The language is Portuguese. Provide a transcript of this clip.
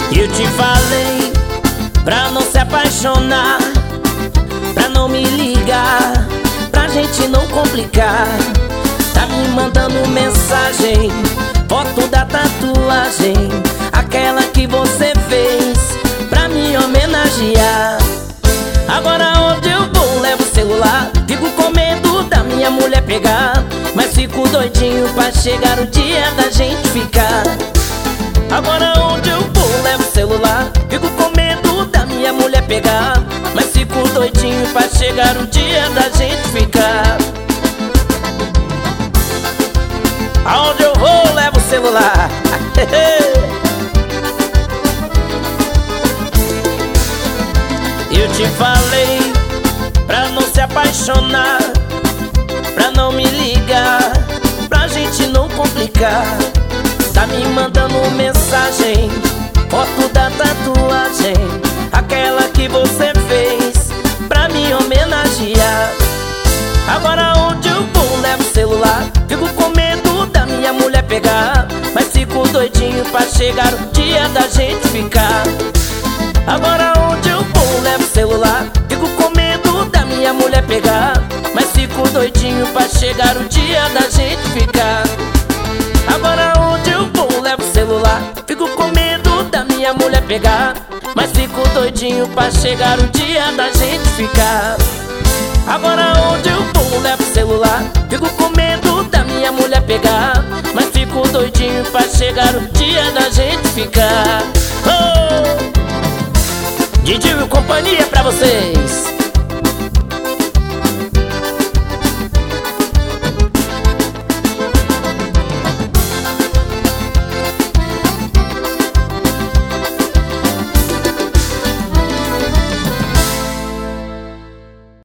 Eu te falei pra não se apaixonar, pra não me ligar, pra gente não complicar. Tá me mandando mensagem, foto da tatuagem, aquela que você fez pra me homenagear. Agora onde eu vou, levo o celular, fico com medo da minha mulher pegar, mas fico doidinho pra chegar o dia da gente ficar. Agora onde eu vou, levo o celular, fico com medo da minha mulher pegar, mas fico doidinho pra chegar o dia da gente ficar. Aonde eu vou, levo o celular. Eu te falei pra não se apaixonar, pra não me ligar, pra gente não complicar. Tá me mandando mensagem, foto da tatuagem, aquela que você fez pra me homenagear. Agora onde eu vou, levo o celular, fico com medo da minha mulher pegar, mas fico doidinho pra chegar o dia da gente ficar. Agora onde eu vou, levo o celular, fico com medo da minha mulher pegar, mas fico doidinho pra chegar o dia da gente ficar. Agora onde eu vou, levo o celular, fico com medo da minha mulher pegar, mas fico doidinho pra chegar o dia da gente ficar. Agora onde eu vou, levo o celular, fico com medo da minha mulher pegar, mas fico doidinho pra chegar o dia da gente ficar. Oh! Didi e companhia pra você.